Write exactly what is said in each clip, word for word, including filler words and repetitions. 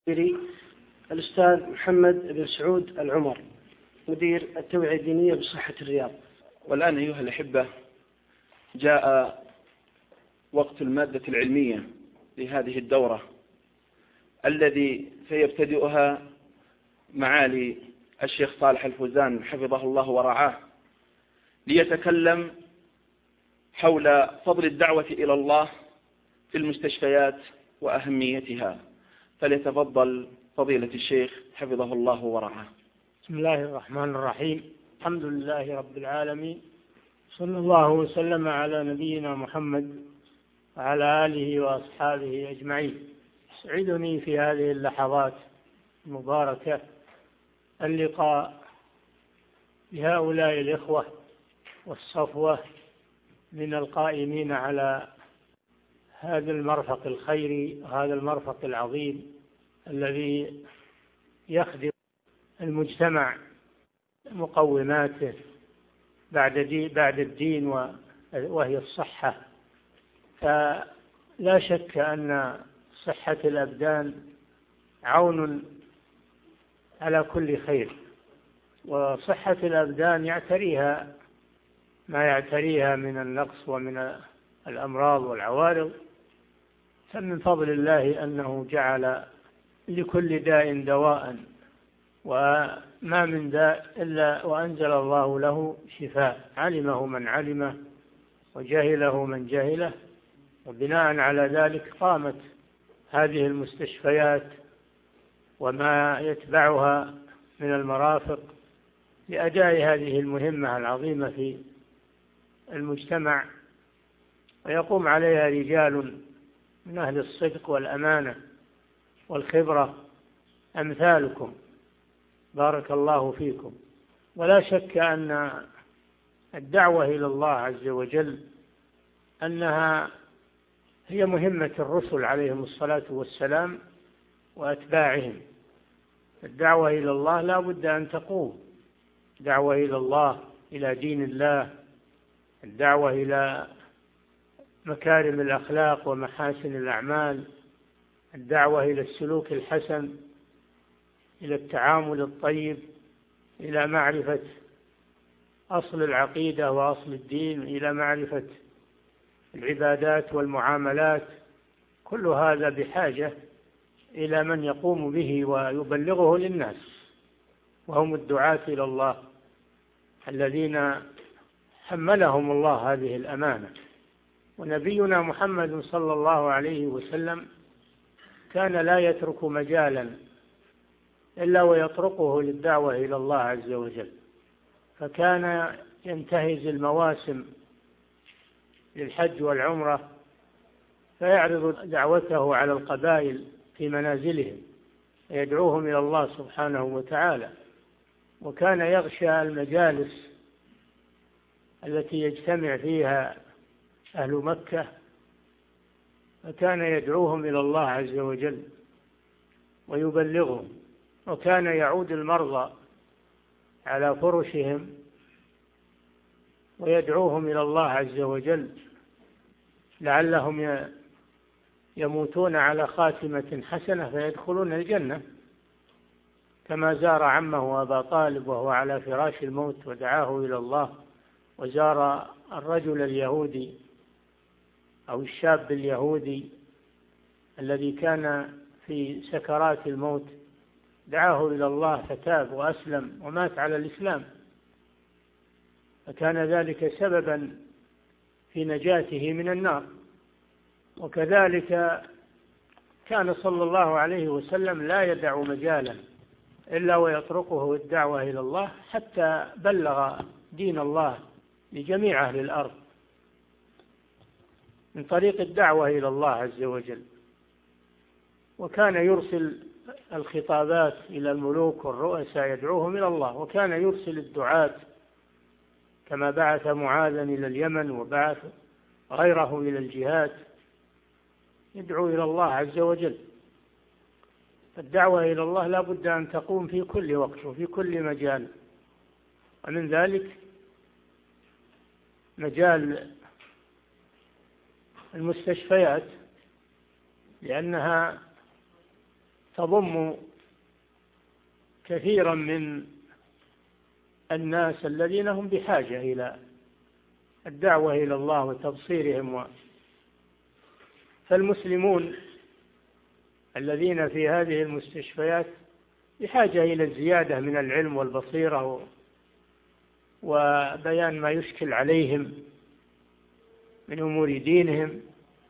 الأستاذ محمد بن سعود العمر، مدير التوعية الدينية بصحة الرياض. والآن أيها الأحبة، جاء وقت المادة العلمية لهذه الدورة الذي سيبتدئها معالي الشيخ صالح الفوزان حفظه الله ورعاه، ليتكلم حول فضل الدعوة إلى الله في المستشفيات وأهميتها. فليتفضل فضيلة الشيخ حفظه الله ورعاه. بسم الله الرحمن الرحيم. الحمد لله رب العالمين، صلى الله وسلم على نبينا محمد وعلى آله وأصحابه أجمعين. يسعدني في هذه اللحظات المباركة اللقاء بهؤلاء الإخوة والصفوة من القائمين على هذا المرفق الخيري، هذا المرفق العظيم الذي يخدم المجتمع مقوماته بعد بعد الدين وهي الصحة. فلا شك أن صحة الأبدان عون على كل خير، وصحة الأبدان يعتريها ما يعتريها من النقص ومن الأمراض والعوارض. فمن فضل الله أنه جعل لكل داء دواء، وما من داء إلا وأنزل الله له شفاء، علمه من علمه وجهله من جهله. وبناء على ذلك قامت هذه المستشفيات وما يتبعها من المرافق لأداء هذه المهمة العظيمة في المجتمع، ويقوم عليها رجال من أهل الصدق والأمانة والخبرة أمثالكم، بارك الله فيكم. ولا شك أن الدعوة إلى الله عز وجل أنها هي مهمة الرسل عليهم الصلاة والسلام وأتباعهم. الدعوة إلى الله لا بد أن تقوم، دعوة إلى الله، إلى دين الله، الدعوة إلى مكارم الأخلاق ومحاسن الأعمال، الدعوة إلى السلوك الحسن، إلى التعامل الطيب، إلى معرفة أصل العقيدة وأصل الدين، إلى معرفة العبادات والمعاملات. كل هذا بحاجة إلى من يقوم به ويبلغه للناس، وهم الدعاة إلى الله الذين حملهم الله هذه الأمانة. ونبينا محمد صلى الله عليه وسلم كان لا يترك مجالا إلا ويطرقه للدعوة إلى الله عز وجل، فكان ينتهز المواسم للحج والعمرة فيعرض دعوته على القبائل في منازلهم ويدعوهم إلى الله سبحانه وتعالى. وكان يغشى المجالس التي يجتمع فيها أهل مكة، فكان يدعوهم إلى الله عز وجل ويبلغهم. وكان يعود المرضى على فرشهم ويدعوهم إلى الله عز وجل لعلهم يموتون على خاتمة حسنة فيدخلون الجنة، كما زار عمه أبا طالب وهو على فراش الموت ودعاه إلى الله، وزار الرجل اليهودي أو الشاب اليهودي الذي كان في سكرات الموت، دعاه إلى الله فتاب وأسلم ومات على الإسلام، فكان ذلك سببا في نجاته من النار. وكذلك كان صلى الله عليه وسلم لا يدع مجالا إلا ويطرقه الدعوة إلى الله حتى بلغ دين الله لجميع أهل الأرض من طريق الدعوة إلى الله عز وجل. وكان يرسل الخطابات إلى الملوك والرؤساء يدعوهم إلى الله، وكان يرسل الدعاة كما بعث معاذا إلى اليمن وبعث غيره إلى الجهاد يدعو إلى الله عز وجل. الدعوة إلى الله لا بد أن تقوم في كل وقت وفي كل مجال، ومن ذلك مجال المستشفيات، لأنها تضم كثيرا من الناس الذين هم بحاجة إلى الدعوة إلى الله وتبصيرهم. فالمسلمون الذين في هذه المستشفيات بحاجة إلى الزيادة من العلم والبصيرة وبيان ما يشكل عليهم من أمور دينهم.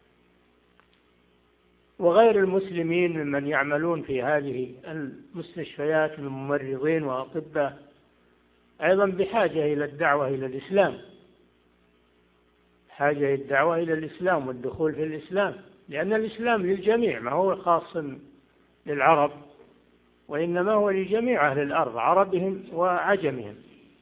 وغير المسلمين ممن يعملون في هذه المستشفيات من ممرضين وأطباء أيضا بحاجة إلى الدعوة إلى الإسلام، حاجة إلى الدعوة إلى الإسلام والدخول في الإسلام، لأن الإسلام للجميع ما هو خاص للعرب، وإنما هو لجميع أهل الأرض عربهم وعجمهم.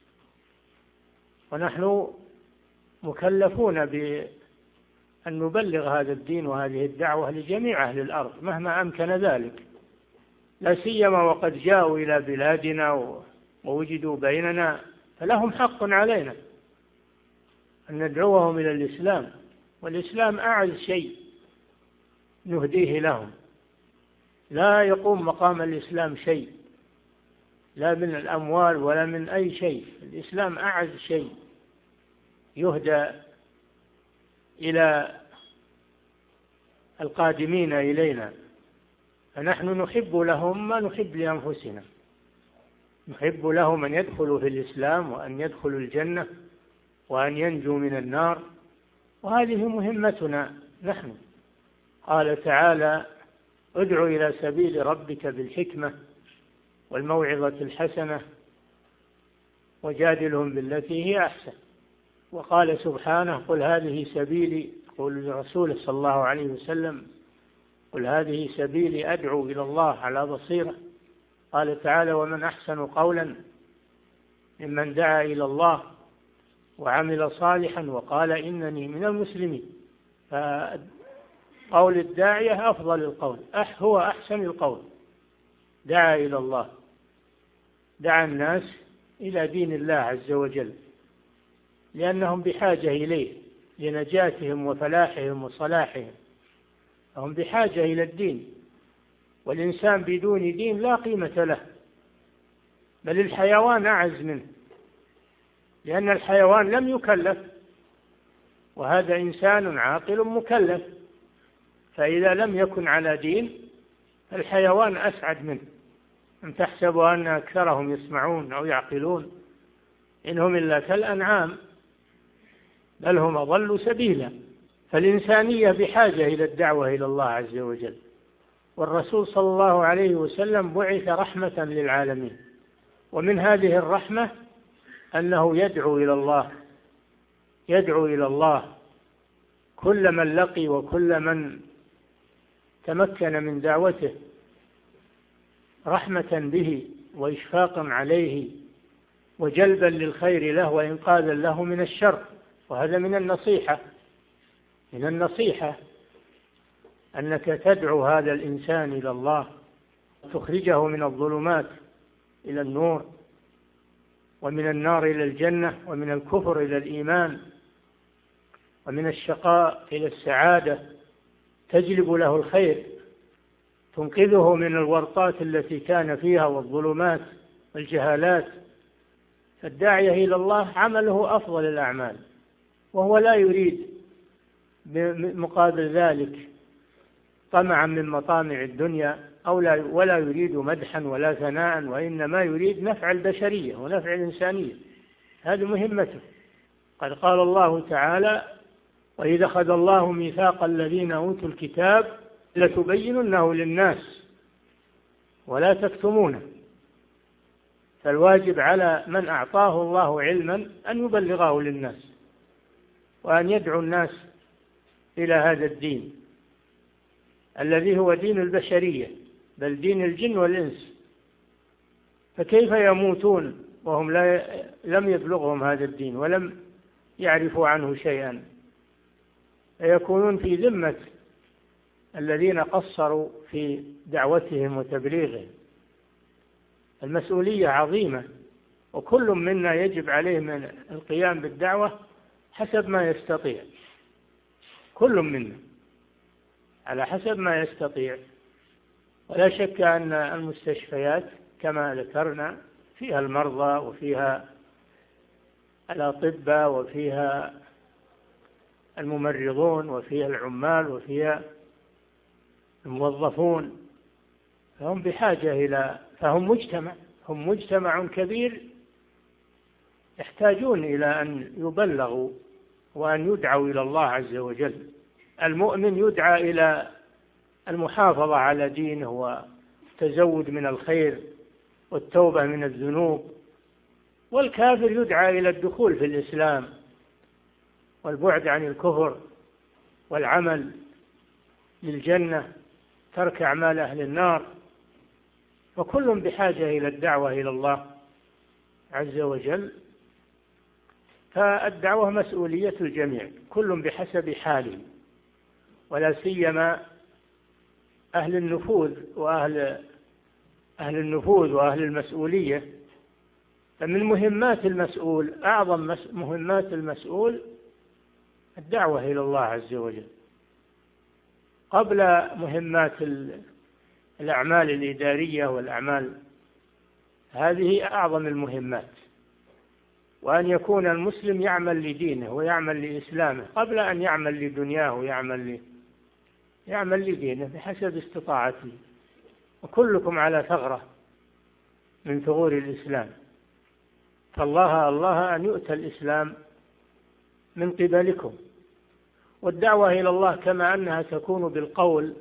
ونحن مكلفون بأن نبلغ هذا الدين وهذه الدعوة لجميع أهل الأرض مهما أمكن ذلك، لا سيما وقد جاءوا إلى بلادنا ووجدوا بيننا، فلهم حق علينا أن ندعوهم إلى الإسلام، والإسلام أعز شيء نهديه لهم، لا يقوم مقام الإسلام شيء، لا من الأموال ولا من أي شيء. الإسلام أعز شيء يهدى إلى القادمين إلينا، فنحن نحب لهم ما نحب لأنفسنا، نحب لهم أن يدخلوا في الإسلام وأن يدخلوا الجنة وأن ينجوا من النار، وهذه مهمتنا نحن. قال تعالى: ادع إلى سبيل ربك بالحكمة والموعظة الحسنة وجادلهم بالتي هي أحسن. وقال سبحانه: قل هذه سبيلي، قل لرسوله صلى الله عليه وسلم: قل هذه سبيلي أدعو إلى الله على بصيرة. قال تعالى: ومن أحسن قولا ممن دعا إلى الله وعمل صالحا وقال إنني من المسلمين. فقول الداعية أفضل القول، هو أحسن القول. دعا إلى الله، دعا الناس إلى دين الله عز وجل، لأنهم بحاجة إليه لنجاتهم وفلاحهم وصلاحهم، هم بحاجة إلى الدين، والإنسان بدون دين لا قيمة له، بل الحيوان أعز منه، لأن الحيوان لم يكلف، وهذا إنسان عاقل مكلف، فإذا لم يكن على دين الحيوان أسعد منه. أم تحسب أن أكثرهم يسمعون أو يعقلون، إنهم إلا كالأنعام بل هم أضل سبيلا. فالإنسانية بحاجة إلى الدعوة إلى الله عز وجل، والرسول صلى الله عليه وسلم بعث رحمة للعالمين، ومن هذه الرحمة أنه يدعو إلى الله، يدعو إلى الله كل من لقي وكل من تمكن من دعوته، رحمة به وإشفاقا عليه وجلبا للخير له وإنقاذا له من الشر. وهذا من النصيحة، من النصيحة أنك تدعو هذا الإنسان إلى الله، تخرجه من الظلمات إلى النور، ومن النار إلى الجنة، ومن الكفر إلى الإيمان، ومن الشقاء إلى السعادة، تجلب له الخير، تنقذه من الورطات التي كان فيها والظلمات والجهالات. فالداعية إلى الله عمله أفضل الأعمال، وهو لا يريد مقابل ذلك طمعا من مطامع الدنيا أو لا ولا يريد مدحا ولا ثناء، وإنما يريد نفع البشرية ونفع الإنسانية، هذه مهمته. قد قال الله تعالى: وإذا أخذ الله ميثاق الذين أوتوا الكتاب لتبيننه للناس ولا تكتمونه. فالواجب على من أعطاه الله علما أن يبلغه للناس، وأن يدعو الناس إلى هذا الدين الذي هو دين البشرية، بل دين الجن والإنس. فكيف يموتون وهم لا لم يبلغهم هذا الدين ولم يعرفوا عنه شيئا، فيكونون في ذمة الذين قصروا في دعوتهم وتبليغهم. المسؤولية عظيمة، وكل منا يجب عليه من القيام بالدعوة حسب ما يستطيع، كل منا على حسب ما يستطيع. ولا شك أن المستشفيات كما ذكرنا فيها المرضى وفيها الأطباء وفيها الممرضون وفيها العمال وفيها الموظفون، فهم بحاجة إلى فهم مجتمع هم مجتمع كبير يحتاجون إلى أن يبلغوا وأن يدعوا إلى الله عز وجل. المؤمن يدعى إلى المحافظة على دينه والتزود من الخير والتوبة من الذنوب، والكافر يدعى إلى الدخول في الإسلام والبعد عن الكفر والعمل للجنة، ترك أعمال أهل النار، وكل بحاجة إلى الدعوة إلى الله عز وجل. فالدعوة مسؤولية الجميع كل بحسب حاله، ولا سيما أهل النفوذ وأهل أهل النفوذ وأهل المسؤولية. فمن مهمات المسؤول أعظم مهمات المسؤول الدعوة إلى الله عز وجل قبل مهمات الأعمال الإدارية والأعمال، هذه أعظم المهمات. وأن يكون المسلم يعمل لدينه ويعمل لإسلامه قبل أن يعمل لدنياه ويعمل ل... يعمل لدينه بحسب استطاعته. وكلكم على ثغرة من ثغور الإسلام، فالله الله أن يؤتى الإسلام من قبلكم. والدعوة إلى الله كما أنها تكون بالقول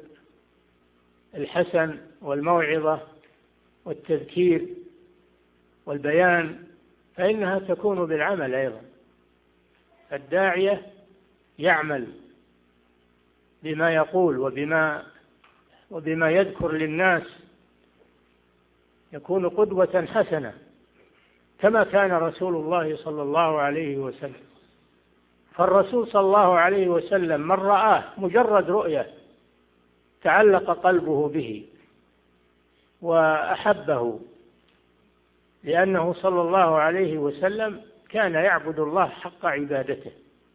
الحسن والموعظة والتذكير والبيان، فإنها تكون بالعمل أيضا. الداعية يعمل بما يقول وبما وبما يذكر للناس، يكون قدوة حسنة كما كان رسول الله صلى الله عليه وسلم. فالرسول صلى الله عليه وسلم من رآه مجرد رؤية تعلق قلبه به وأحبه، لأنه صلى الله عليه وسلم كان يعبد الله حق عبادته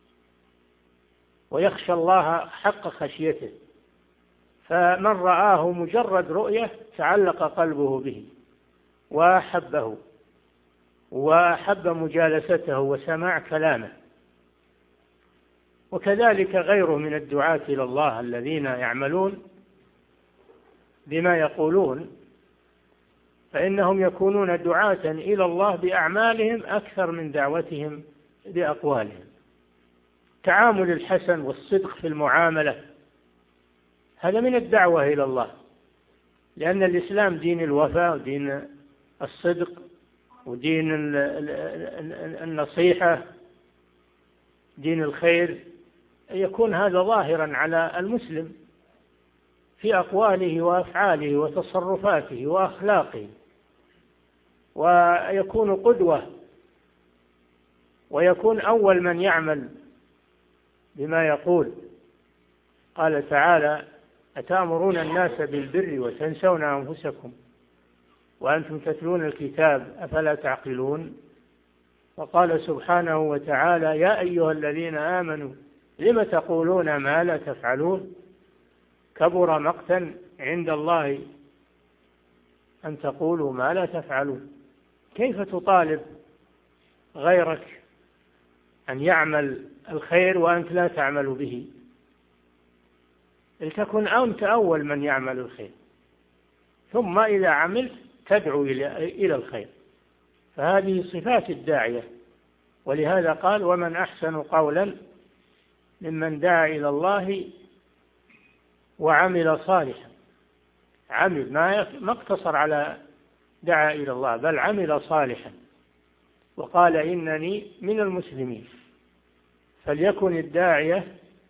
ويخشى الله حق خشيته. فمن رآه مجرد رؤية تعلق قلبه به وأحبه وأحب مجالسته وسماع كلامه. وكذلك غيره من الدعاة إلى الله الذين يعملون بما يقولون، فإنهم يكونون دعاة إلى الله بأعمالهم أكثر من دعوتهم بأقوالهم. تعامل الحسن والصدق في المعاملة هذا من الدعوة إلى الله، لأن الإسلام دين الوفاء ودين الصدق ودين النصيحة، دين الخير. يكون هذا ظاهرا على المسلم في أقواله وأفعاله وتصرفاته وأخلاقه، ويكون قدوة ويكون أول من يعمل بما يقول. قال تعالى: أتأمرون الناس بالبر وتنسون أنفسكم وأنتم تتلون الكتاب أفلا تعقلون. وقال سبحانه وتعالى: يا أيها الذين آمنوا لم تقولون ما لا تفعلون كبر مقتا عند الله أن تقولوا ما لا تفعلون. كيف تطالب غيرك أن يعمل الخير وأنت لا تعمل به؟ لتكن أنت أول من يعمل الخير، ثم إذا عملت تدعو إلى الخير. فهذه صفات الداعية. ولهذا قال: ومن أحسن قولا ممن دعا إلى الله وعمل صالحا. عمل ما اقتصر على دعا إلى الله، بل عمل صالحا وقال إنني من المسلمين. فليكن الداعية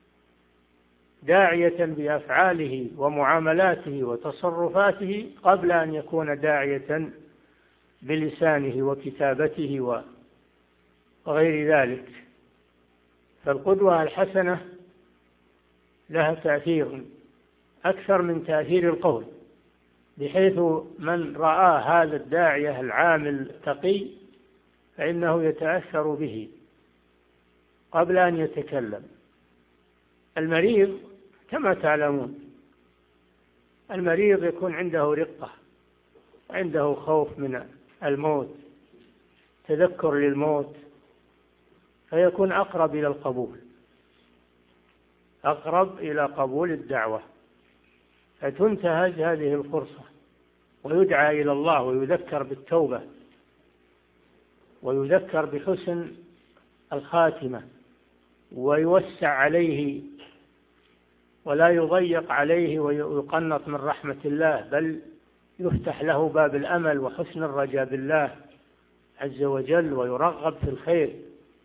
داعية بأفعاله ومعاملاته وتصرفاته قبل أن يكون داعية بلسانه وكتابته وغير ذلك. فالقدوة الحسنة لها تأثير أكثر من تأثير القول، بحيث من رأى هذا الداعية العامل التقي فإنه يتأثر به قبل أن يتكلم. المريض كما تعلمون المريض يكون عنده رقة، عنده خوف من الموت، تذكر للموت، فيكون أقرب إلى القبول، أقرب إلى قبول الدعوة، فتنتهز هذه الفرصة ويدعى إلى الله ويذكر بالتوبة ويذكر بحسن الخاتمة، ويوسع عليه ولا يضيق عليه ويقنط من رحمة الله، بل يفتح له باب الأمل وحسن الرجاء بالله عز وجل، ويرغب في الخير،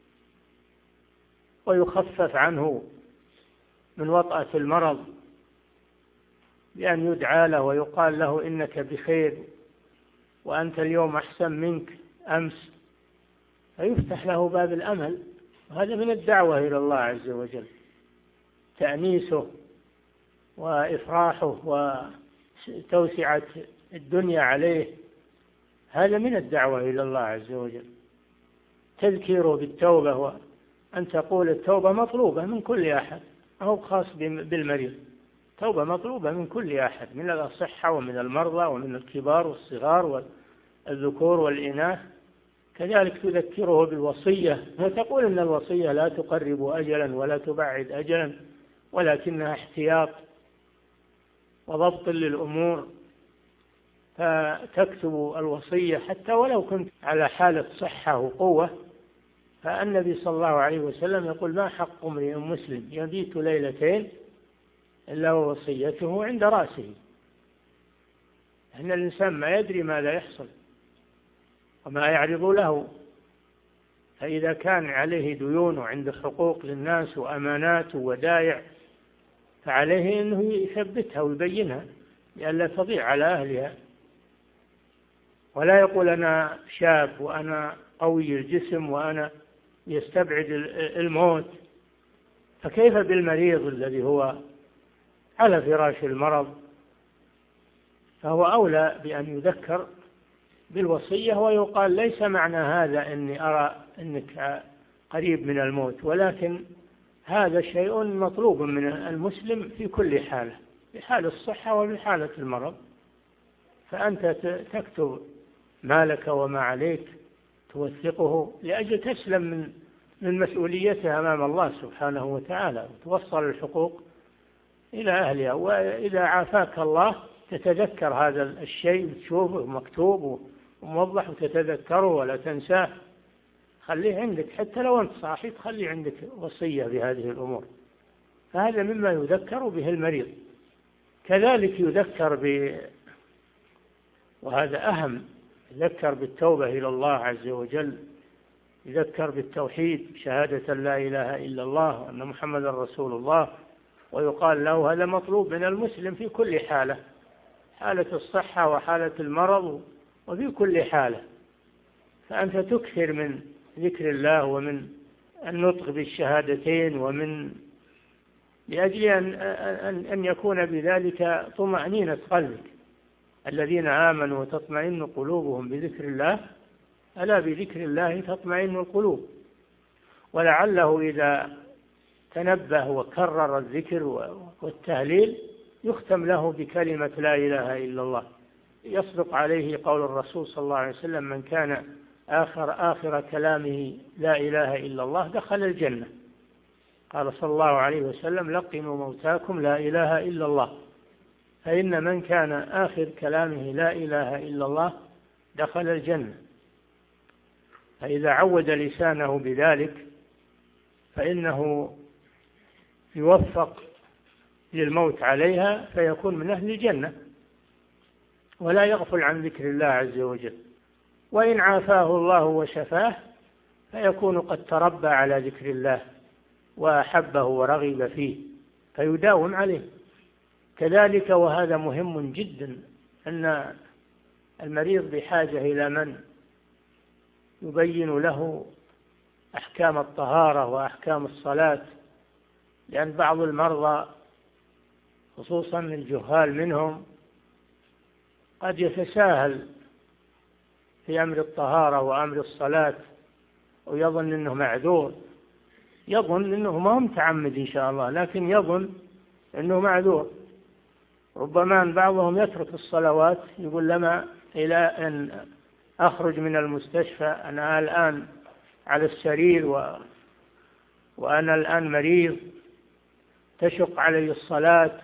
ويخفف عنه من وطأة المرض بأن يدعى له ويقال له إنك بخير وأنت اليوم أحسن منك أمس، فيفتح له باب الأمل. وهذا من الدعوة إلى الله عز وجل، تأنيسه وإفراحه وتوسعة الدنيا عليه، هذا من الدعوة إلى الله عز وجل. تذكيره بالتوبة، وأن تقول التوبة مطلوبة من كل أحد، أو خاص بالمريض، توبة مطلوبة من كل أحد، من الصحة ومن المرضى ومن الكبار والصغار والذكور والإناث. كذلك تذكره بالوصية، فتقول إن الوصية لا تقرب أجلا ولا تبعد أجلا، ولكنها احتياط وضبط للأمور، فتكتب الوصية حتى ولو كنت على حالة صحة وقوة. فالنبي صلى الله عليه وسلم يقول: ما حق امرئ مسلم يبيت ليلتين إلا ووصيته عند رأسه. إن الإنسان ما يدري ماذا يحصل وما يعرض له، فإذا كان عليه ديون وعنده حقوق للناس وأمانات وودائع، فعليه أنه يثبتها ويبينها لئلا تضيع على أهلها، ولا يقول أنا شاب وأنا قوي الجسم وأنا يستبعد الموت. فكيف بالمريض الذي هو على فراش المرض؟ فهو أولى بأن يذكر بالوصية، ويقال: ليس معنى هذا أني أرى أنك قريب من الموت، ولكن هذا شيء مطلوب من المسلم في كل حالة، في حال الصحة وفي حالة المرض. فأنت تكتب ما لك وما عليك، توثقه لأجل تسلم من من مسؤوليتها أمام الله سبحانه وتعالى، وتوصل الحقوق إلى أهلها. وإذا عافاك الله تتذكر هذا الشيء، وتشوفه مكتوب وموضح وتتذكره ولا تنساه. خليه عندك حتى لو أنت صاحي، تخلي عندك وصية بهذه الأمور، فهذا مما يذكر به المريض. كذلك يذكر ب وهذا أهم، يذكر بالتوبة إلى الله عز وجل، يذكر بالتوحيد، شهادة لا إله إلا الله وأن محمد رسول الله. ويقال له: هذا مطلوب من المسلم في كل حالة، حالة الصحة وحالة المرض وفي كل حالة. فأنت تكثر من ذكر الله ومن النطق بالشهادتين، ومن لأجل أن, أن يكون بذلك طمأنينة قلبك. الذين آمنوا وتطمئن قلوبهم بذكر الله، ألا بذكر الله تطمئن القلوب. ولعله إذا تنبه وكرر الذكر والتهليل يختم له بكلمة لا إله إلا الله، يصدق عليه قول الرسول صلى الله عليه وسلم: من كان آخر آخر كلامه لا إله إلا الله دخل الجنة. قال صلى الله عليه وسلم: لقنوا موتاكم لا إله إلا الله، فإن من كان آخر كلامه لا إله إلا الله دخل الجنة. فإذا عود لسانه بذلك فإنه يوفق للموت عليها، فيكون من أهل الجنة ولا يغفل عن ذكر الله عز وجل. وإن عافاه الله وشفاه فيكون قد تربى على ذكر الله وأحبه ورغب فيه، فيداوم عليه. كذلك وهذا مهم جدا، أن المريض بحاجة إلى من يبين له أحكام الطهارة وأحكام الصلاة، لأن بعض المرضى خصوصا الجهال منهم قد يتساهل في أمر الطهارة وأمر الصلاة ويظن أنه معذور، يظن أنه ما هو متعمد إن شاء الله، لكن يظن أنه معذور، ربما أن بعضهم يترك الصلوات، يقول لما إلى أن أخرج من المستشفى، أنا الآن على السرير و... وأنا الآن مريض تشق علي الصلاة،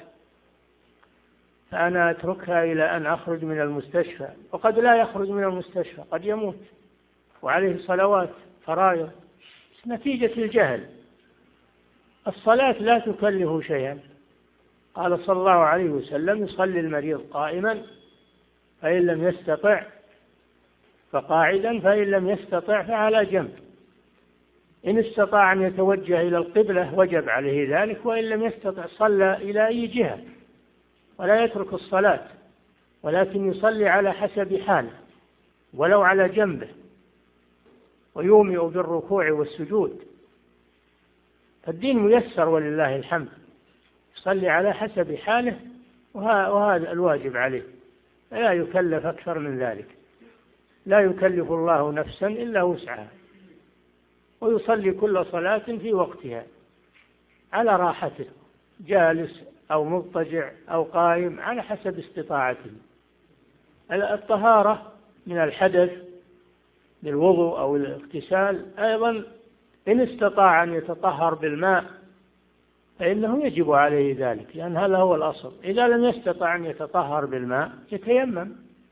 فأنا أتركها إلى أن أخرج من المستشفى. وقد لا يخرج من المستشفى، قد يموت وعليه صلوات فرائض نتيجة الجهل. الصلاة لا تكلف شيئا. قال صلى الله عليه وسلم: يصلي المريض قائما فإن لم يستطع فقاعدا، فإن لم يستطع فعلى جنب. إن استطاع أن يتوجه إلى القبلة وجب عليه ذلك، وإن لم يستطع صلى إلى أي جهة، ولا يترك الصلاة، ولكن يصلي على حسب حاله ولو على جنبه، ويومئ بالركوع والسجود. الدين ميسر ولله الحمد، يصلي على حسب حاله، وهذا الواجب عليه، لا يكلف أكثر من ذلك. لا يكلف الله نفسا إلا وسعها، ويصلي كل صلاة في وقتها على راحته، جالس أو مضطجع أو قائم على حسب استطاعته. الطهارة من الحدث بالوضوء أو الاغتسال أيضا، إن استطاع أن يتطهر بالماء فإنه يجب عليه ذلك، لأن هذا هو الأصل. إذا لم يستطع أن يتطهر بالماء يتيمم،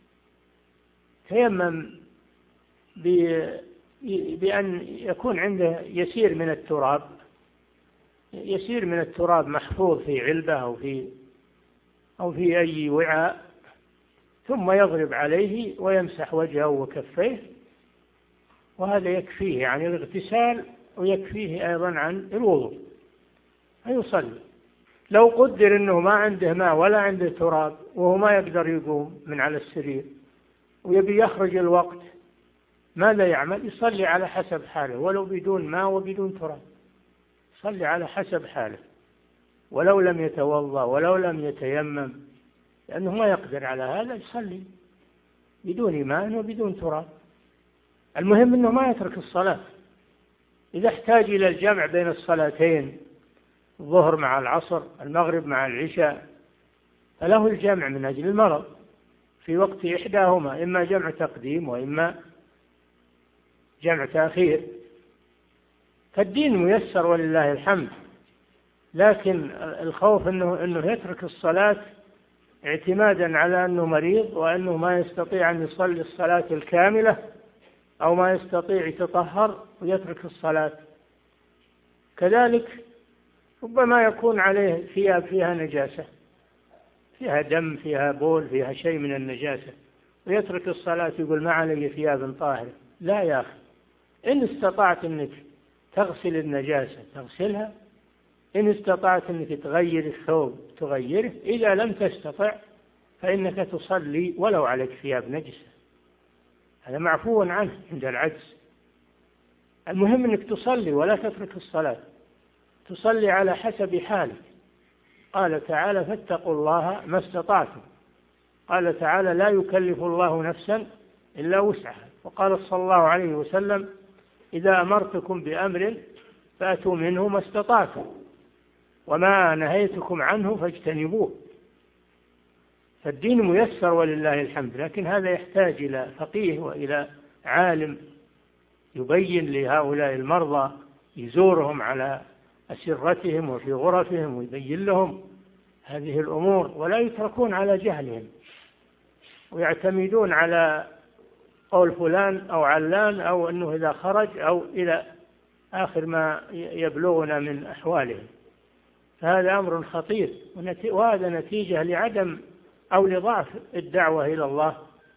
تيمم بأن يكون عنده يسير من التراب، يسير من التراب محفوظ في علبة أو في أو في أي وعاء، ثم يضرب عليه ويمسح وجهه وكفيه، وهذا يكفيه عن الاغتسال ويكفيه أيضا عن الوضوء، فيصلي. لو قدر أنه ما عنده ماء ولا عنده تراب وهو ما يقدر يقوم من على السرير ويبي يخرج الوقت، ماذا يعمل؟ يصلي على حسب حاله، ولو بدون ماء وبدون تراب، يصلي على حسب حاله، ولو لم يتوضأ ولو لم يتيمم، لأنه ما يقدر على هذا، يصلي بدون ماء وبدون تراب. المهم أنه ما يترك الصلاة. إذا احتاج إلى الجمع بين الصلاتين، الظهر مع العصر، المغرب مع العشاء، فله الجمع من أجل المرض في وقت إحداهما، إما جمع تقديم وإما جمع تأخير. فالدين ميسر ولله الحمد، لكن الخوف أنه, إنه يترك الصلاة اعتمادا على أنه مريض وأنه ما يستطيع أن يصلي الصلاة الكاملة، أو ما يستطيع يتطهر ويترك الصلاة. كذلك ربما يكون عليه ثياب فيها نجاسة، فيها دم، فيها بول، فيها شيء من النجاسة، ويترك الصلاة يقول ما علي ثياب طاهرة. لا يا أخي، إن استطعت أنك تغسل النجاسة تغسلها، إن استطعت أنك تغير الثوب تغيره، إذا لم تستطع فإنك تصلي ولو عليك ثياب نجسة، هذا معفو عنه عند العجز. المهم أنك تصلي ولا تترك الصلاة، تصلي على حسب حالك. قال تعالى: فاتقوا الله ما استطعتم. قال تعالى: لا يكلف الله نفسا إلا وسعها. وقال صلى الله عليه وسلم: إذا أمرتكم بأمر فأتوا منه ما استطعتم، وما نهيتكم عنه فاجتنبوه. فالدين ميسر ولله الحمد، لكن هذا يحتاج إلى فقيه وإلى عالم يبين لهؤلاء المرضى، يزورهم على أسرتهم وفي غرفهم ويبين لهم هذه الأمور، ولا يتركون على جهلهم ويعتمدون على قول فلان أو علان، أو أنه إذا خرج، أو إلى آخر ما يبلغنا من أحوالهم. فهذا أمر خطير، وهذا نتيجة لعدم أو لضعف الدعوة إلى الله.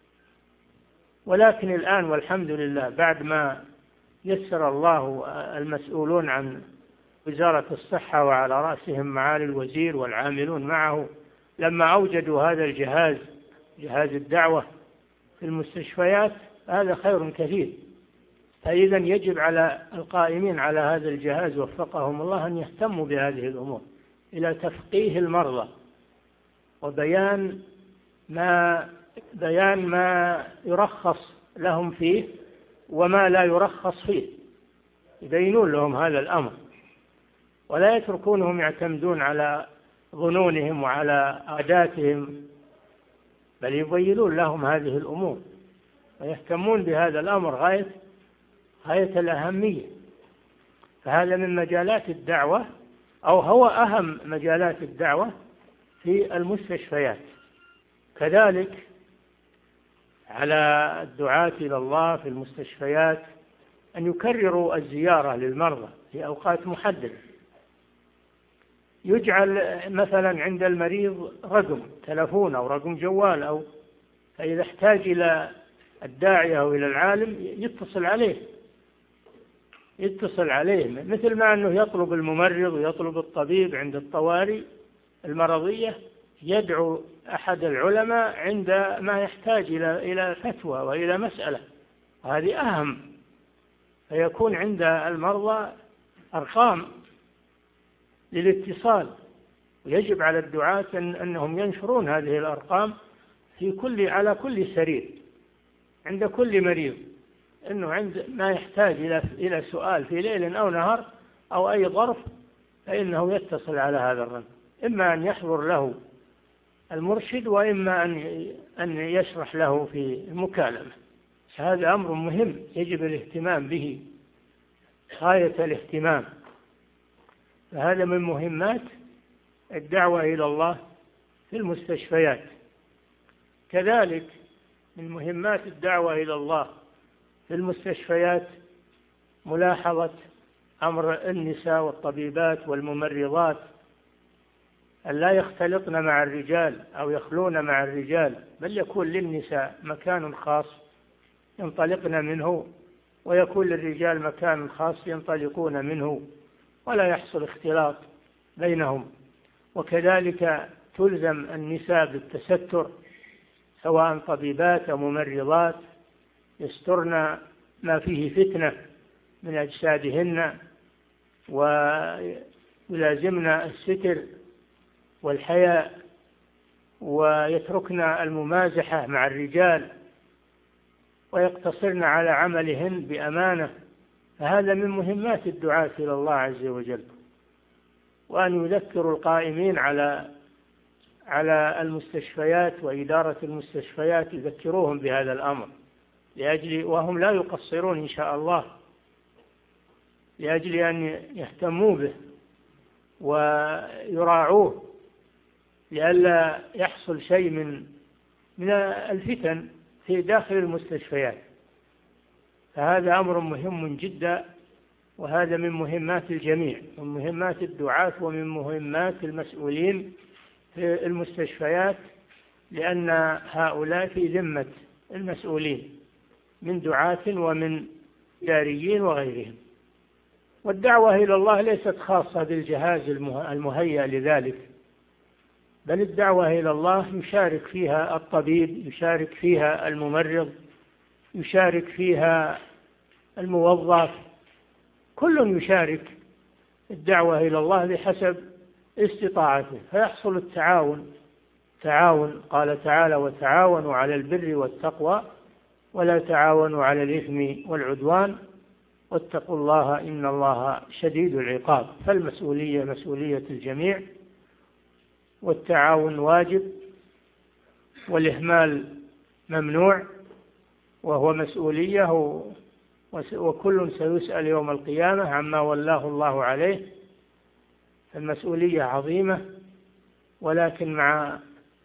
ولكن الآن والحمد لله، بعد ما يسر الله المسؤولون عن وزارة الصحة وعلى رأسهم معالي الوزير والعاملون معه، لما أوجدوا هذا الجهاز، جهاز الدعوة في المستشفيات، هذا خير كثير. فإذا يجب على القائمين على هذا الجهاز وفقهم الله أن يهتموا بهذه الأمور، إلى تفقيه المرضى وبيان ما بيان ما يرخص لهم فيه وما لا يرخص فيه، يبينون لهم هذا الأمر، ولا يتركونهم يعتمدون على ظنونهم وعلى عاداتهم، بل يبينون لهم هذه الأمور ويهتمون بهذا الأمر غاية غاية الأهمية. فهذا من مجالات الدعوة، أو هو أهم مجالات الدعوة في المستشفيات. كذلك على الدعاة إلى الله في المستشفيات أن يكرروا الزيارة للمرضى في أوقات محددة، يجعل مثلا عند المريض رقم تلفون أو رقم جوال، أو فإذا احتاج إلى الداعية أو إلى العالم يتصل عليه يتصل عليه مثل ما أنه يطلب الممرض ويطلب الطبيب عند الطوارئ المرضية، يدعو أحد العلماء عند ما يحتاج إلى إلى فتوى وإلى مسألة، وهذه أهم. فيكون عند المرضى أرقام للاتصال، ويجب على الدعاة أن أنهم ينشرون هذه الأرقام في كل على كل سرير عند كل مريض، أنه عند ما يحتاج إلى إلى سؤال في ليل أو نهار أو أي ظرف فإنه يتصل على هذا الرقم، إما أن يحضر له المرشد وإما أن أن يشرح له في المكالمة. هذا أمر مهم يجب الاهتمام به غاية الاهتمام. فهذا من مهمات الدعوة إلى الله في المستشفيات. كذلك من مهمات الدعوة إلى الله في المستشفيات ملاحظة أمر النساء والطبيبات والممرضات أن لا يختلطن مع الرجال أو يخلون مع الرجال، بل يكون للنساء مكان خاص ينطلقن منه، ويكون للرجال مكان خاص ينطلقون منه، ولا يحصل اختلاط بينهم. وكذلك تلزم النساء بالتستر، سواء طبيبات أو ممرضات، يسترن ما فيه فتنة من أجسادهن، ويلازمن الستر والحياء، ويتركن الممازحة مع الرجال، ويقتصرن على عملهن بأمانة. فهذا من مهمات الدعاة إلى الله عز وجل. وأن يذكروا القائمين على على المستشفيات وإدارة المستشفيات، يذكروهم بهذا الأمر لأجل وهم لا يقصرون إن شاء الله، لأجل أن يهتموا به ويراعوه لئلا يحصل شيء من من الفتن في داخل المستشفيات. فهذا أمر مهم جدا، وهذا من مهمات الجميع، من مهمات الدعاة ومن مهمات المسؤولين في المستشفيات، لأن هؤلاء في ذمة المسؤولين من دعاة ومن إداريين وغيرهم. والدعوة إلى الله ليست خاصة بالجهاز المهيأ لذلك، بل الدعوة إلى الله يشارك فيها الطبيب، يشارك فيها الممرض، يشارك فيها الموظف، كل يشارك الدعوة إلى الله بحسب استطاعته، فيحصل التعاون. تعاون قال تعالى: وتعاونوا على البر والتقوى ولا تعاونوا على الإثم والعدوان واتقوا الله إن الله شديد العقاب. فالمسؤولية مسؤولية الجميع، والتعاون واجب، والإهمال ممنوع، وهو مسؤولية، وكل سيسأل يوم القيامة عما ولاه الله عليه. المسؤولية عظيمة، ولكن مع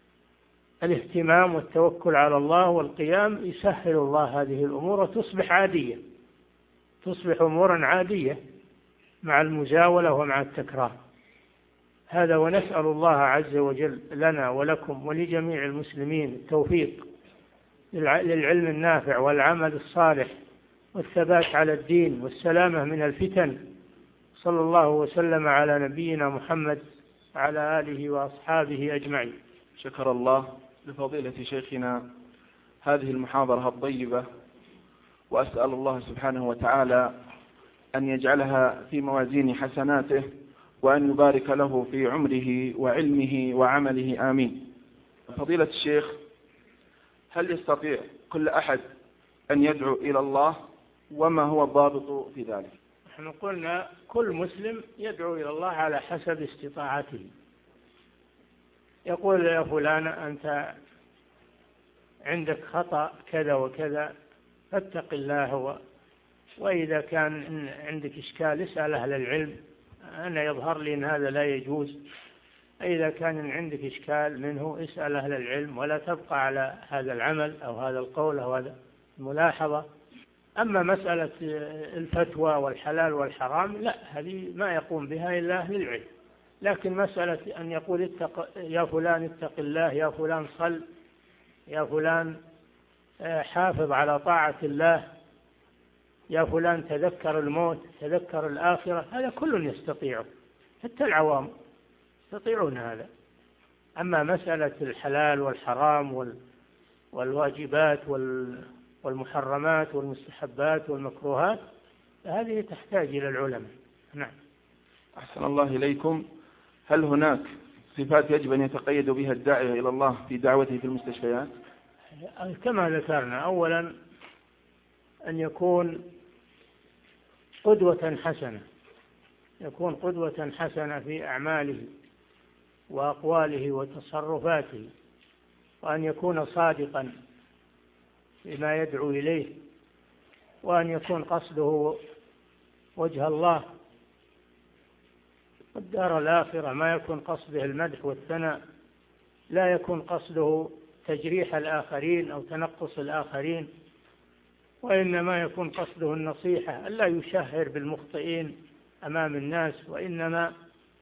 الاهتمام والتوكل على الله والقيام يسهل الله هذه الأمور وتصبح عادية، تصبح أمورا عادية مع المزاولة ومع التكرار. هذا، ونسأل الله عز وجل لنا ولكم ولجميع المسلمين التوفيق للعلم النافع والعمل الصالح والثبات على الدين والسلامة من الفتن. صلى الله وسلم على نبينا محمد وعلى آله وأصحابه أجمعين. شكر الله لفضيلة شيخنا هذه المحاضرة الطيبة، وأسأل الله سبحانه وتعالى أن يجعلها في موازين حسناته، وأن يبارك له في عمره وعلمه وعمله، آمين. فضيلة الشيخ، هل يستطيع كل أحد أن يدعو إلى الله، وما هو الضابط في ذلك؟ نحن قلنا كل مسلم يدعو إلى الله على حسب استطاعته، يقول يا فلان أنت عندك خطأ كذا وكذا فاتق الله، و... وإذا كان عندك إشكال اسأل أهل العلم، أنا يظهر لي أن هذا لا يجوز. إذا كان عندك إشكال منه اسأل أهل العلم، ولا تبقى على هذا العمل أو هذا القول أو هذا الملاحظة. أما مسألة الفتوى والحلال والحرام لا، هذه ما يقوم بها إلا أهل العلم. لكن مسألة أن يقول اتق يا فلان اتق الله، يا فلان صل، يا فلان حافظ على طاعة الله، يا فلان تذكر الموت، تذكر الآخرة، هذا كل يستطيعه، حتى العوام يستطيعون هذا. أما مسألة الحلال والحرام والواجبات والمحرمات والمستحبات والمكروهات هذه تحتاج إلى العلماء. نعم. أحسن الله إليكم. هل هناك صفات يجب أن يتقيد بها الداعية إلى الله في دعوته في المستشفيات؟ كما ذكرنا، أولا أن يكون قدوة حسنة، يكون قدوة حسنة في أعماله وأقواله وتصرفاته، وأن يكون صادقا فيما يدعو إليه، وأن يكون قصده وجه الله والدار الآخرة، ما يكون قصده المدح والثناء، لا يكون قصده تجريح الآخرين أو تنقص الآخرين، وإنما يكون قصده النصيحة، ألا يشهر بالمخطئين أمام الناس، وإنما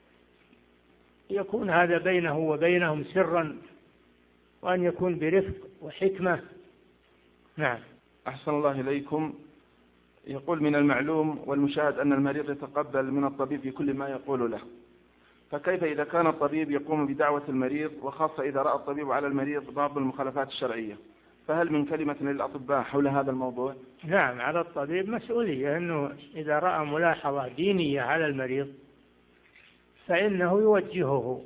يكون هذا بينه وبينهم سرا، وأن يكون برفق وحكمة. نعم. أحسن الله إليكم. يقول من المعلوم والمشاهد أن المريض يتقبل من الطبيب في كل ما يقول له، فكيف إذا كان الطبيب يقوم بدعوة المريض، وخاصة إذا رأى الطبيب على المريض بعض المخالفات الشرعية، فهل من كلمة للأطباء حول هذا الموضوع؟ نعم، على الطبيب مسؤولية أنه إذا رأى ملاحظة دينية على المريض فإنه يوجهه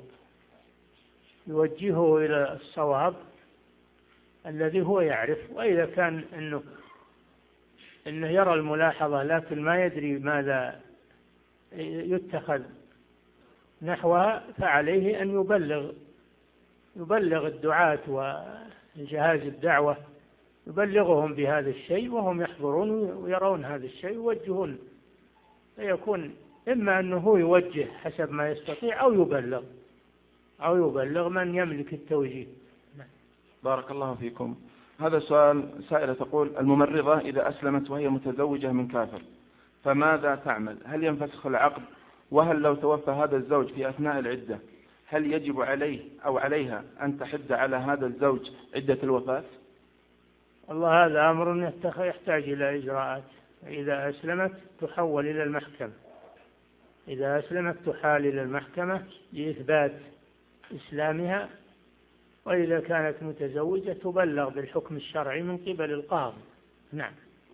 يوجهه إلى الصواب الذي هو يعرف. وإذا كان أنه أنه يرى الملاحظة لكن ما يدري ماذا يتخذ نحوها، فعليه أن يبلغ يبلغ الدعاة وجهاز الدعوة، يبلغهم بهذا الشيء وهم يحضرون ويرون هذا الشيء ويوجهون، فيكون إما أنه يوجه حسب ما يستطيع أو يبلغ أو يبلغ من يملك التوجيه. بارك الله فيكم. هذا سؤال سائلة تقول: الممرضة إذا أسلمت وهي متزوجة من كافر فماذا تعمل؟ هل ينفسخ العقد؟ وهل لو توفى هذا الزوج في أثناء العدة هل يجب عليه أو عليها أن تحد على هذا الزوج عدة الوفاة؟ والله هذا أمر يحتاج إلى إجراءات. إذا أسلمت تحول إلى المحكمة، إذا أسلمت تحال إلى المحكمة لإثبات إسلامها، وإذا كانت متزوجة تبلغ بالحكم الشرعي من قبل القاضي. نعم.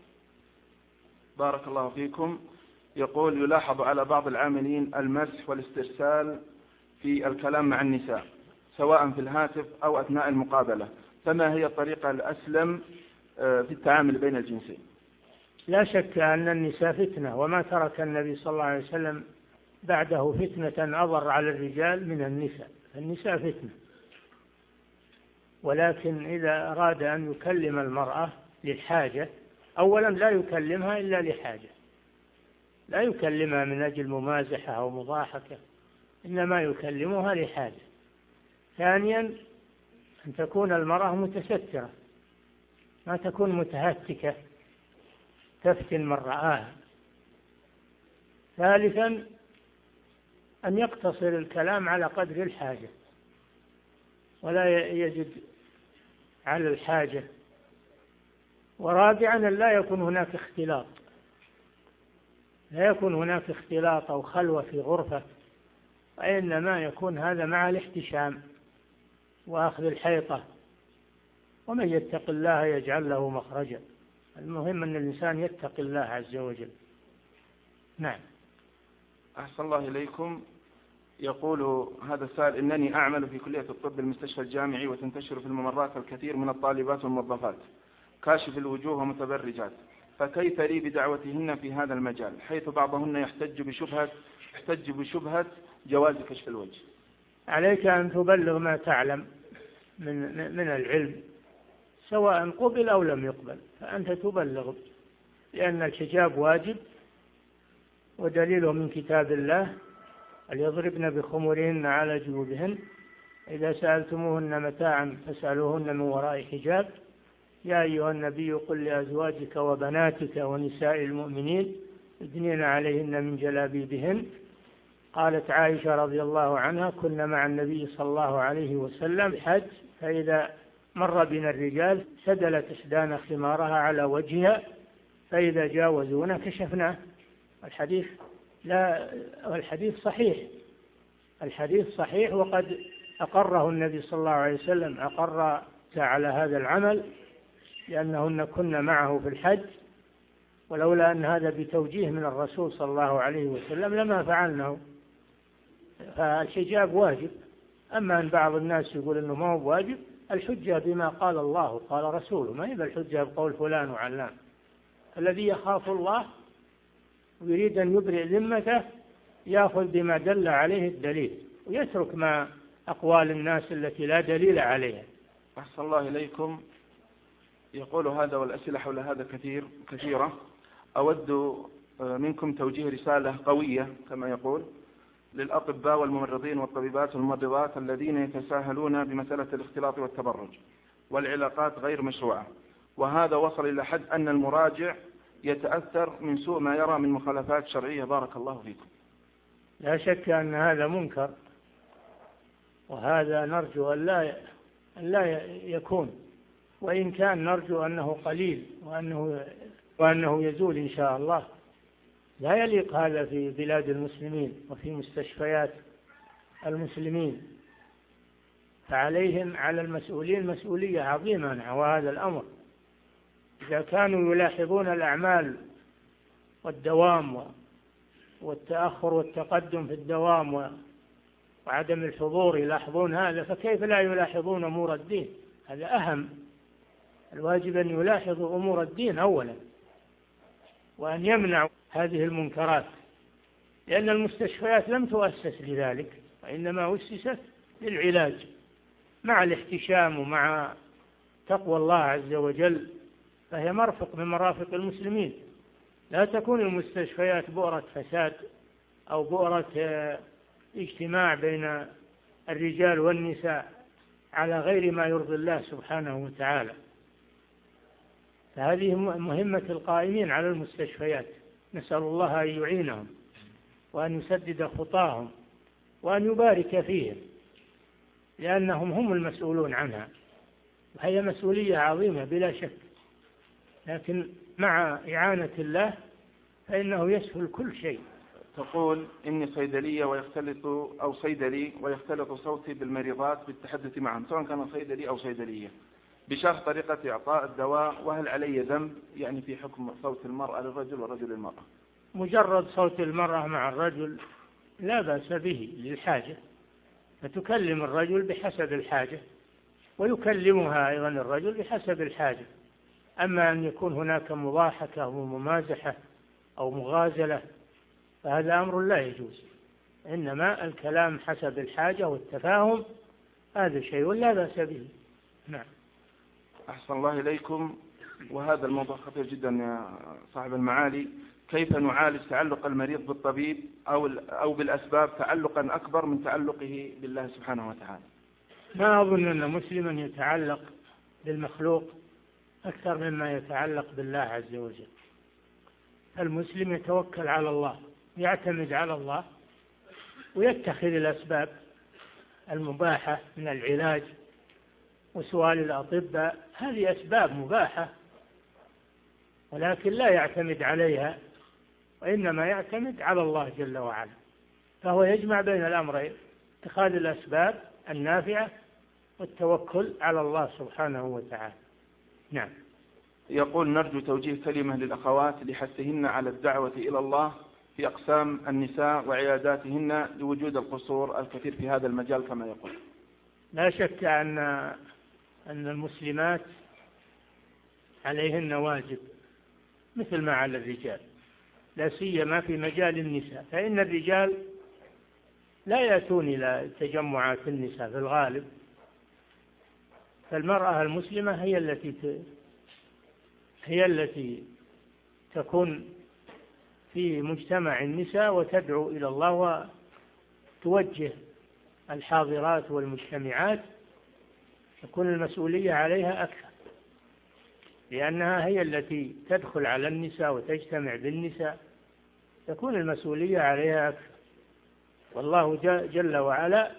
بارك الله فيكم. يقول: يلاحظ على بعض العاملين المسح والاسترسال في الكلام مع النساء سواء في الهاتف أو أثناء المقابلة، فما هي الطريقة الأسلم في التعامل بين الجنسين؟ لا شك أن النساء فتنة، وما ترك النبي صلى الله عليه وسلم بعده فتنة أضر على الرجال من النساء، النساء فتنة. ولكن إذا أراد أن يكلم المرأة للحاجة، أولا لا يكلمها إلا لحاجة، لا يكلمها من أجل ممازحة أو مضاحكة، إنما يكلمها لحاجة. ثانيا أن تكون المرأة متسترة، ما تكون متهتكة تفتن من رآها. ثالثا أن يقتصر الكلام على قدر الحاجة ولا يجد على الحاجة. ورابعا أن لا يكون هناك اختلاط، لا يكون هناك اختلاط أو خلوة في غرفة، وإنما يكون هذا مع الاحتشام وأخذ الحيطة. ومن يتق الله يجعل له مخرجا. المهم أن الإنسان يتق الله عز وجل. نعم. أحسن الله إليكم. يقول هذا السائل: إنني أعمل في كلية الطب المستشفى الجامعي، وتنتشر في الممرات الكثير من الطالبات والموظفات كاشف الوجوه ومتبرجات، فكيف لي بدعوتهن في هذا المجال، حيث بعضهن يحتج بشبهة يحتج بشبهة جواز كشف الوجه؟ عليك أن تبلغ ما تعلم من من العلم، سواء قبل أو لم يقبل، فأنت تبلغ، لأن الحجاب واجب، ودليله من كتاب الله: ليضربن بخمرهن على جيوبهن إذا سألتموهن متاعا فاسألوهن من وراء حجاب. يا أيها النبي قل لأزواجك وبناتك ونساء المؤمنين يدنين عليهن من جلابيبهن. قالت عائشة رضي الله عنها: كنا مع النبي صلى الله عليه وسلم حج، فإذا مر بنا الرجال سدلت إحدانا خمارها على وجهها، فإذا جاوزونا كشفناه. الحديث لا الحديث صحيح، الحديث صحيح، وقد أقره النبي صلى الله عليه وسلم، أقر على هذا العمل لأنهن كن معه في الحج، ولولا أن هذا بتوجيه من الرسول صلى الله عليه وسلم لما فعلناه. فالحجاب واجب. أما أن بعض الناس يقول أنه ما هو واجب، الحجة بما قال الله وقال رسوله، ما يبقى الحجة بقول فلان وعلان. الذي يخاف الله ويريد أن يبرئ ذمته يأخذ بما دل عليه الدليل، ويترك ما أقوال الناس التي لا دليل عليها. أحسن الله إليكم. يقول هذا، والأسئلة حول هذا كثير كثيرة. أود منكم توجيه رسالة قوية كما يقول للأطباء والممرضين والطبيبات والممرضات الذين يتساهلون بمسألة الاختلاط والتبرج والعلاقات غير مشروعة، وهذا وصل إلى حد أن المراجع يتأثر من سوء ما يرى من مخالفات شرعية. بارك الله فيكم. لا شك أن هذا منكر، وهذا نرجو أن لا أن لا يكون، وإن كان نرجو أنه قليل وأنه وأنه يزول إن شاء الله. لا يليق هذا في بلاد المسلمين وفي مستشفيات المسلمين، فعليهم على المسؤولين مسؤولية عظيمة نحو هذا الأمر. إذا كانوا يلاحظون الأعمال والدوام والتأخر والتقدم في الدوام وعدم الحضور يلاحظون هذا، فكيف لا يلاحظون أمور الدين؟ هذا أهم. الواجب أن يلاحظوا أمور الدين أولا، وأن يمنعوا هذه المنكرات، لأن المستشفيات لم تؤسس لذلك، وإنما أسست للعلاج مع الاحتشام ومع تقوى الله عز وجل، فهي مرفق من مرافق المسلمين. لا تكون المستشفيات بؤرة فساد أو بؤرة اجتماع بين الرجال والنساء على غير ما يرضي الله سبحانه وتعالى. فهذه مهمة القائمين على المستشفيات، نسأل الله أن يعينهم وأن يسدد خطاهم وأن يبارك فيهم، لأنهم هم المسؤولون عنها، وهي مسؤولية عظيمة بلا شك، لكن مع إعانة الله فإنه يسهل كل شيء. تقول: إني صيدلية ويختلط أو صيدلي ويختلط صوتي بالمريضات بالتحدث معهم، سواء كان صيدلي أو صيدلية، بشرح طريقة إعطاء الدواء، وهل علي ذنب يعني في حكم صوت المرأة للرجل والرجل للمرأة؟ مجرد صوت المرأة مع الرجل لا بأس به للحاجة، فتكلم الرجل بحسب الحاجة، ويكلمها أيضا الرجل بحسب الحاجة. أما أن يكون هناك مضاحكة أو ممازحة أو مغازلة فهذا أمر لا يجوز، إنما الكلام حسب الحاجة والتفاهم هذا شيء لا بأس به. نعم. أحسن الله إليكم. وهذا الموضوع خطير جدا يا صاحب المعالي. كيف نعالج تعلق المريض بالطبيب أو أو بالأسباب تعلقا أكبر من تعلقه بالله سبحانه وتعالى؟ ما أظن أن مسلما يتعلق بالمخلوق أكثر مما يتعلق بالله عز وجل. المسلم يتوكل على الله، يعتمد على الله، ويتخذ الأسباب المباحة من العلاج وسؤال الأطباء، هذه أسباب مباحة، ولكن لا يعتمد عليها، وإنما يعتمد على الله جل وعلا. فهو يجمع بين الأمرين: اتخاذ الأسباب النافعة والتوكل على الله سبحانه وتعالى. نعم. يقول: نرجو توجيه كلمة للأخوات لحثهن على الدعوة إلى الله في أقسام النساء وعياداتهن لوجود القصور الكثير في هذا المجال كما يقول. لا شك أن أن المسلمات عليهن واجب مثل ما على الرجال، لا سيما في مجال النساء، فإن الرجال لا يأتون إلى تجمعات النساء في الغالب. فالمرأة المسلمة هي التي هي التي تكون في مجتمع النساء وتدعو إلى الله وتوجه الحاضرات والمجتمعات، تكون المسؤولية عليها أكثر، لأنها هي التي تدخل على النساء وتجتمع بالنساء، تكون المسؤولية عليها أكثر. والله جل وعلا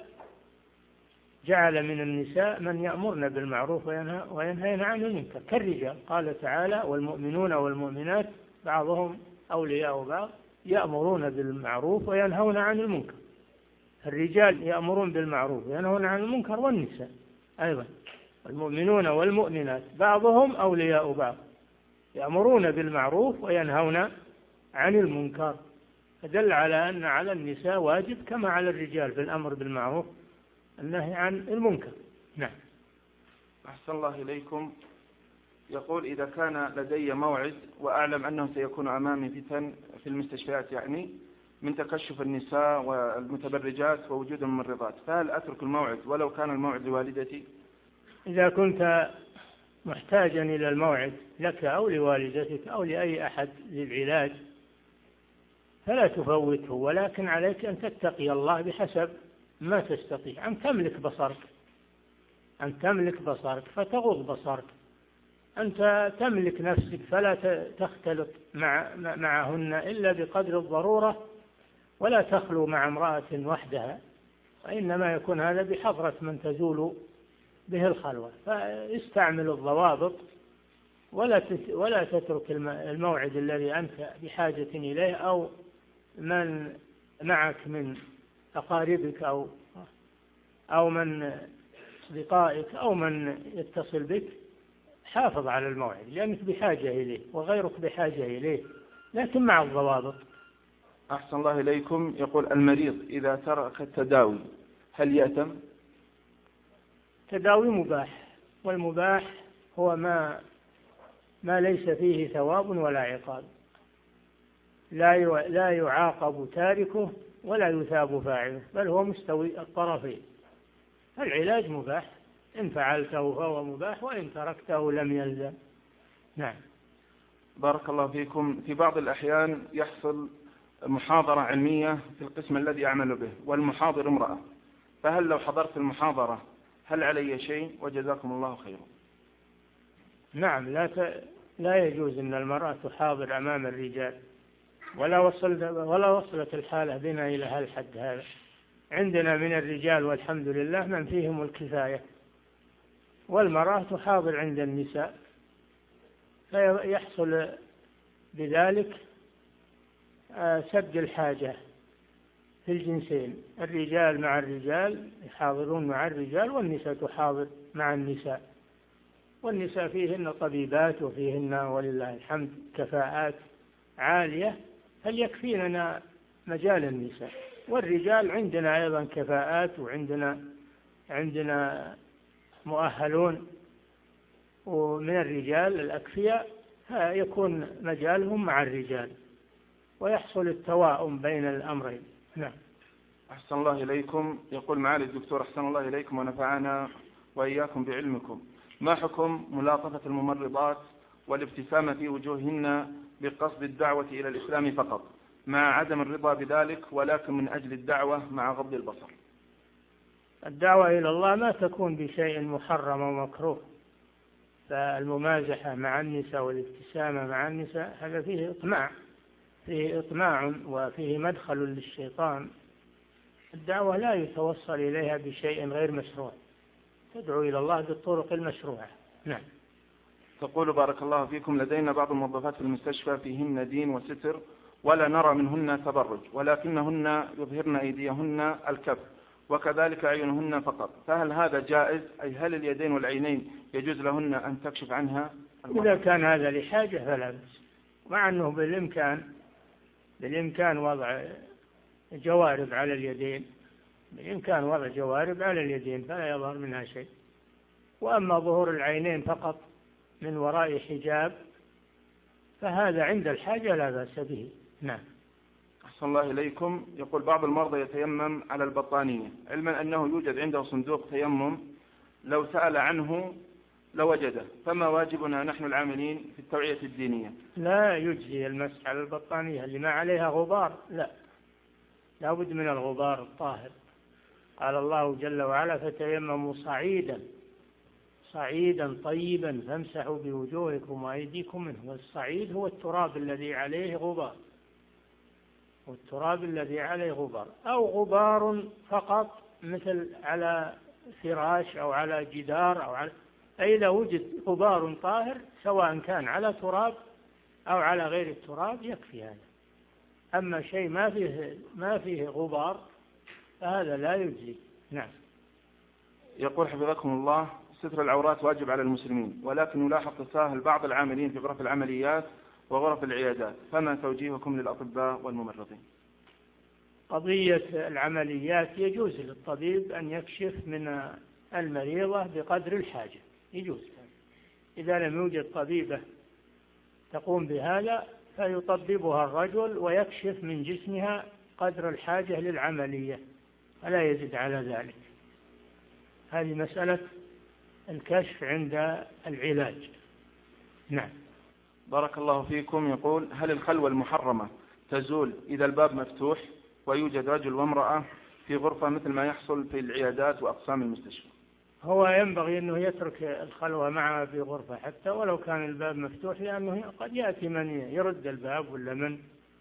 جعل من النساء من يأمرن بالمعروف وينهين عن المنكر كالرجال، قال تعالى: والمؤمنون والمؤمنات بعضهم أولياء بعض يأمرون بالمعروف وينهون عن المنكر. الرجال يأمرون بالمعروف وينهون عن المنكر، والنساء أيضا. والمؤمنون والمؤمنات بعضهم أولياء بعض يأمرون بالمعروف وينهون عن المنكر، فدل على أن على النساء واجب كما على الرجال بالأمر بالمعروف النهي عن المنكر. نعم. أحسن الله إليكم. يقول: إذا كان لدي موعد وأعلم أنه سيكون أمامي فتن في المستشفيات، يعني من تكشف النساء والمتبرجات ووجود الممرضات، فهل أترك الموعد ولو كان الموعد لوالدتي؟ إذا كنت محتاجا إلى الموعد لك أو لوالدتك أو لأي أحد للعلاج فلا تفوته، ولكن عليك أن تتقي الله بحسب ما تستطيع، أن تملك بصرك أن تملك بصرك فتغض بصرك. أنت تملك نفسك فلا تختلط مع معهن إلا بقدر الضرورة، ولا تخلو مع امرأة وحدها، وإنما يكون هذا بحضرة من تزول به الخلوة. فاستعمل الضوابط ولا ولا تترك الموعد الذي أنت بحاجة إليه أو من معك من أقاربك أو أو من أصدقائك أو من يتصل بك. حافظ على الموعد لأنك بحاجة إليه وغيرك بحاجة إليه، لكن مع الضوابط. أحسن الله إليكم. يقول: المريض إذا ترك التداوي هل يأثم؟ تداوي مباح، والمباح هو ما ما ليس فيه ثواب ولا عقاب، لا لا يعاقب تاركه ولا يثاب فاعله، بل هو مستوي الطرفين. العلاج مباح، إن فعلته فهو مباح، وإن تركته لم يلزم. نعم. بارك الله فيكم. في بعض الأحيان يحصل محاضرة علمية في القسم الذي أعمل به والمحاضر امرأة، فهل لو حضرت المحاضرة هل علي شيء؟ وجزاكم الله خيرا. نعم، لا ت... لا يجوز أن المرأة تحاضر أمام الرجال، ولا وصلت ولا وصلت الحالة بنا إلى هالحد هذا. عندنا من الرجال والحمد لله من فيهم الكفاية، والمرأة تحاضر عند النساء، فيحصل بذلك سد الحاجة في الجنسين، الرجال مع الرجال يحاضرون مع الرجال، والنساء تحاضر مع النساء. والنساء فيهن طبيبات وفيهن ولله الحمد كفاءات عالية، فليكفينا مجال النساء. والرجال عندنا أيضا كفاءات، وعندنا عندنا مؤهلون، ومن الرجال الأكفياء يكون مجالهم مع الرجال، ويحصل التواؤم بين الأمرين. نعم. أحسن الله إليكم. يقول معالي الدكتور: أحسن الله إليكم ونفعنا وإياكم بعلمكم، ما حكم ملاطفة الممرضات والابتسامة في وجوههن بقصد الدعوة إلى الإسلام فقط، مع عدم الرضا بذلك ولكن من أجل الدعوة مع غض البصر؟ الدعوة إلى الله ما تكون بشيء محرم ومكروه، فالممازحة مع النساء والابتسامة مع النساء هذا فيه إطماع فيه إطماع وفيه مدخل للشيطان. الدعوة لا يتوصل إليها بشيء غير مشروع، تدعو إلى الله بالطرق المشروعة. نعم. تقول: بارك الله فيكم، لدينا بعض الموظفات في المستشفى فيهن دين وستر، ولا نرى منهن تبرج، ولكنهن يظهرن أيديهن الكف وكذلك أعينهن فقط، فهل هذا جائز؟ أي هل اليدين والعينين يجوز لهن أن تكشف عنها؟ إذا كان هذا لحاجة فلا بأس، مع أنه بالإمكان بالإمكان وضع جوارب على اليدين، بالإمكان وضع جوارب على اليدين فلا يظهر منها شيء. وأما ظهور العينين فقط من وراء حجاب فهذا عند الحاجة لا بأس به. نعم. أحسن الله إليكم. يقول بعض المرضى يتيمم على البطانية علما أنه يوجد عنده صندوق تيمم، لو سأل عنه لوجده، فما واجبنا نحن العاملين في التوعية الدينية؟ لا يجزي المسح على البطانية اللي ما عليها غبار، لا، لا بد من الغبار الطاهر. قال الله جل وعلا فتيمموا صعيدا صعيدا طيبا فامسحوا بوجوهكم وأيديكم منه. والصعيد هو التراب الذي عليه غبار، والتراب الذي عليه غبار، أو غبار فقط مثل على فراش أو على جدار أو على، أي إذا وجد غبار طاهر سواء كان على تراب أو على غير التراب يكفي هذا. أما شيء ما فيه ما فيه غبار فهذا لا يجزي. نعم. يقول حفظكم الله ستر العورات واجب على المسلمين، ولكن نلاحظ تساهل بعض العاملين في غرف العمليات وغرف العيادات، فما توجيهكم للأطباء والممرضين؟ قضية العمليات يجوز للطبيب أن يكشف من المريضة بقدر الحاجة، يجوز. إذا لم يوجد طبيبة تقوم بهذا فيطببها الرجل ويكشف من جسمها قدر الحاجة للعملية فلا يزيد على ذلك. هذه مسألة الكشف عند العلاج. نعم. بارك الله فيكم. يقول هل الخلوة المحرمة تزول إذا الباب مفتوح ويوجد رجل وامرأة في غرفة مثل ما يحصل في العيادات وأقسام المستشفى؟ هو ينبغي أنه يترك الخلوة معه في غرفة حتى ولو كان الباب مفتوح، لأنه قد يأتي من يرد الباب ولا من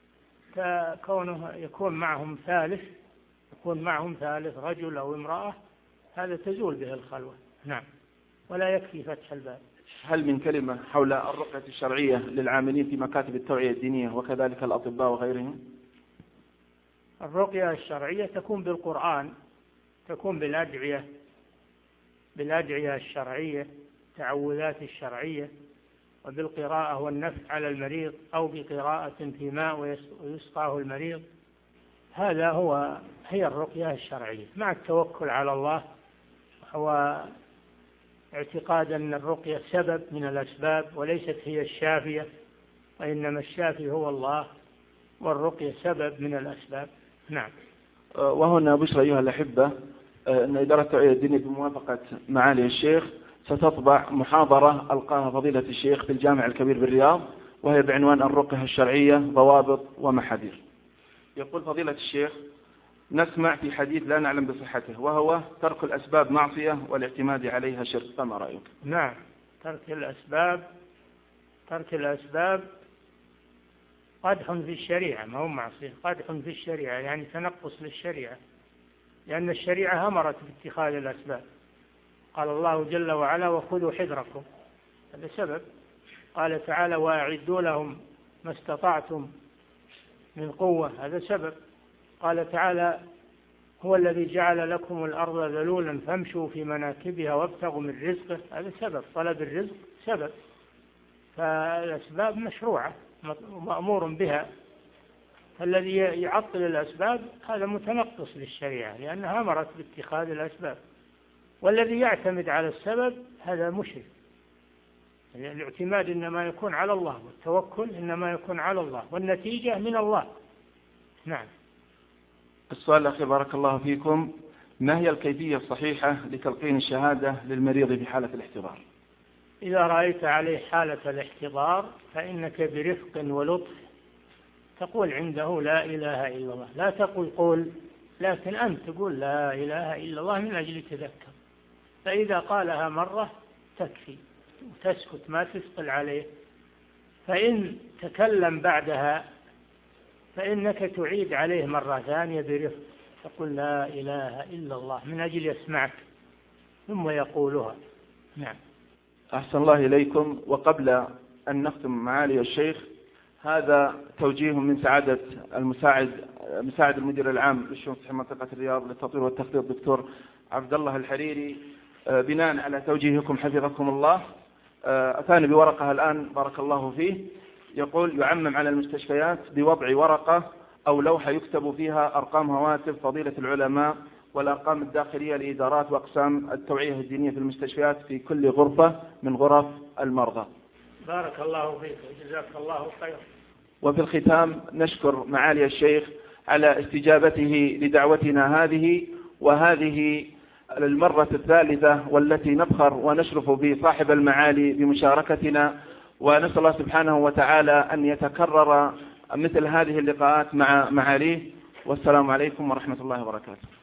كونه يكون معهم ثالث يكون معهم ثالث رجل أو امرأة، هذا تزول به الخلوة. نعم. ولا يكفي فتح الباب. هل من كلمة حول الرقية الشرعية للعاملين في مكاتب التوعية الدينية وكذلك الأطباء وغيرهم؟ الرقية الشرعية تكون بالقرآن، تكون بالأدعية بالأدعية الشرعية، تعوذات الشرعية، وبالقراءة والنفث على المريض، أو بقراءة في ماء ويسقاه المريض. هذا هو هي الرقية الشرعية، مع التوكل على الله واعتقاد أن الرقية سبب من الأسباب وليست هي الشافية، وإنما الشافي هو الله والرقية سبب من الأسباب. نعم. وهنا بشرى أيها الأحبة أن إدارة التوعية الدينية بموافقة معالي الشيخ ستطبع محاضرة ألقاها فضيلة الشيخ في الجامع الكبير بالرياض، وهي بعنوان الرقية الشرعية ضوابط ومحاذير. يقول فضيلة الشيخ نسمع في حديث لا نعلم بصحته، وهو ترك الأسباب معصية والاعتماد عليها شرك، فما رأيك؟ نعم. ترك الأسباب ترك الأسباب قدح في الشريعة، ما هو معصية، قدح في الشريعة يعني تنقص للشريعة، لأن الشريعة أمرت باتخاذ الأسباب. قال الله جل وعلا وخذوا حذركم، هذا سبب. قال تعالى وأعدوا لهم ما استطعتم من قوة، هذا سبب. قال تعالى هو الذي جعل لكم الأرض ذلولا فامشوا في مناكبها وابتغوا من رزقه، هذا سبب. طلب الرزق سبب، فالأسباب مشروعة مأمور بها. فالذي يعطل الأسباب هذا متنقص للشريعة لأنها أمرت باتخاذ الأسباب، والذي يعتمد على السبب هذا مشرك. يعني الاعتماد إنما يكون على الله، والتوكل إنما يكون على الله، والنتيجة من الله. نعم. السؤال الأخير بارك الله فيكم، ما هي الكيفية الصحيحة لتلقين الشهادة للمريض في حالة الاحتضار؟ إذا رأيت عليه حالة الاحتضار فإنك برفق ولطف تقول عنده لا إله إلا الله، لا تقول قول، لكن أنت تقول لا إله إلا الله من أجل تذكر. فإذا قالها مرة تكفي وتسكت ما تثقل عليه. فإن تكلم بعدها فإنك تعيد عليه مرة ثانية برفق، تقول لا إله إلا الله من أجل يسمعك ثم يقولها. نعم. أحسن الله إليكم. وقبل أن نختم معالي الشيخ، هذا توجيه من سعادة المساعد مساعد المدير العام للشؤون في منطقة الرياض للتطوير والتخطيط دكتور عبد الله الحريري، بناء على توجيهكم حفظكم الله. أتاني بورقة الآن بارك الله فيه، يقول يعمم على المستشفيات بوضع ورقة أو لوحة يكتب فيها أرقام هواتف فضيلة العلماء والأرقام الداخلية لإدارات وأقسام التوعية الدينية في المستشفيات في كل غرفة من غرف المرضى. بارك الله فيك وجزاك الله خير. وفي الختام نشكر معالي الشيخ على استجابته لدعوتنا هذه، وهذه المرة الثالثة والتي نفخر ونشرف بصاحب المعالي بمشاركتنا، ونسأل الله سبحانه وتعالى أن يتكرر مثل هذه اللقاءات مع معاليه. والسلام عليكم ورحمة الله وبركاته.